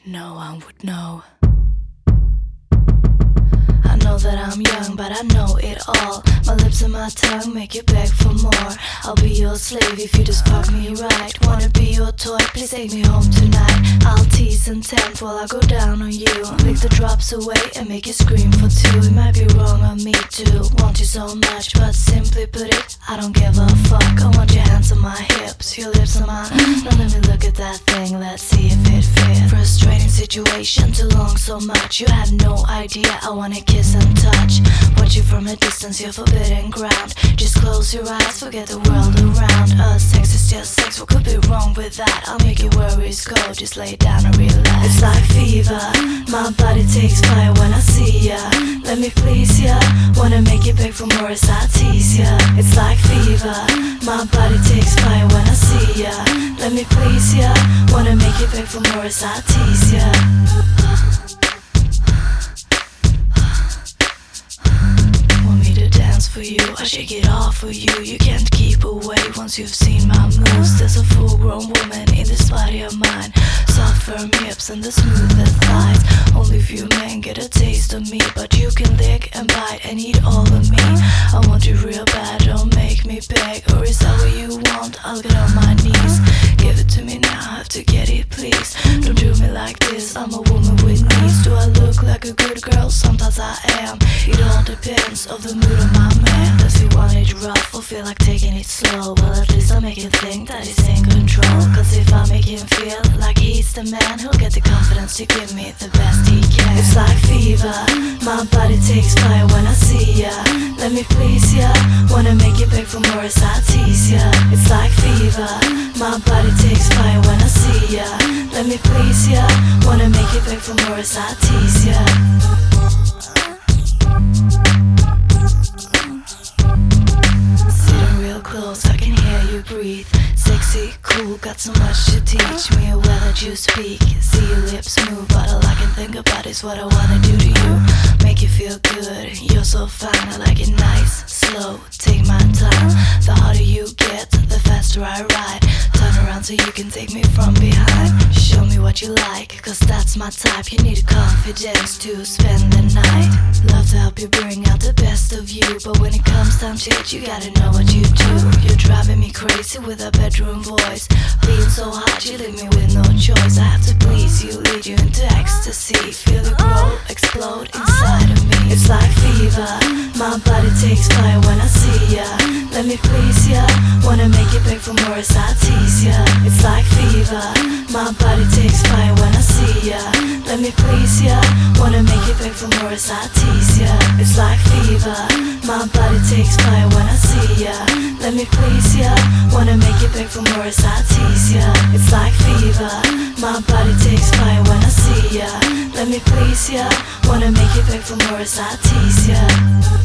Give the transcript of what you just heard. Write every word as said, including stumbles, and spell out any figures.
no one would know. I know that I'm young, but I know it all. My lips and my tongue make you beg for more. I'll be your slave if you just fuck me right. Wanna be your toy, please take me home tonight. I'll tease and tempt while I go down on you. Lick the drops away and make you scream for two. It might be wrong on me too, want you so much, but simply put it, I don't give a fuck. I want your hands on my hips, your lips on mine. Now let me look at that thing, let's see if it fits. Frustrating situation, too long so much. You have no idea, I wanna kiss and touch. Watch you from a distance, you're forbidden ground. Just close your eyes, forget the world around us. Sex is just sex, what could be wrong with that? I'll make your worries go, just lay down and relax. It's like fever, my body takes fire when I see ya. Let me please ya, wanna make you beg for more as I tease ya. It's like fever, my body takes fire when I see ya. Let me please ya, wanna make you beg for more as I tease ya. For you, I shake it off for you. You can't keep away once you've seen my moves. There's a full-grown woman in this body of mine. Soft, firm hips and the smoothest thighs. Only few men get a taste of me, but you can lick and bite and eat all of me. I want you real bad, don't make me beg. Or is that what you want? I'll get on my knees. Give it to me now, I have to get it, please. Don't do me like this, I'm a woman with needs. Do I look like a good girl? Sometimes I am. It all depends on the mood of my man. Does he want it rough or feel like taking it slow? Well, at least I make him think that he's in control. Cause if I make him feel like he's the man, he'll get the confidence to give me the best he can. It's like fever, my body takes fire when I see ya. Let me please ya, wanna make you beg for more as I tease ya. It's like fever, my body takes fire when I see ya. Let me please ya, wanna make you beg for more as I tease ya. Close, I can hear you breathe. Sexy, cool, got so much to teach me. Aware that you speak, see your lips move, but all I can think about is what I wanna do to you. Make you feel good, you're so fine. I like it nice, slow, take my time. The harder you get, the faster I ride. Turn around so you can take me from behind. Show me what you like, cause that's my type. You need confidence to spend the night. Love to help you bring out the best of you, but when it comes time to it, you gotta know what you do. You're driving me crazy with a bedroom voice. Being so hot, you leave me with no choice. I have to please you, lead you into ecstasy. Feel it grow, explode inside of me. It's like fever, my body takes fire when I see ya. Let me please ya, wanna make you beg for more as I tease ya. It's like fever, my body takes fire when I see ya. Let me please ya, wanna make you beg for more as I tease ya. It's like fever, my body takes fire when I see ya. Let me please ya, wanna make you beg for more as I tease ya. It's like fever, my body takes fire when I see ya. Let me please ya, wanna make you beg for more as I tease ya.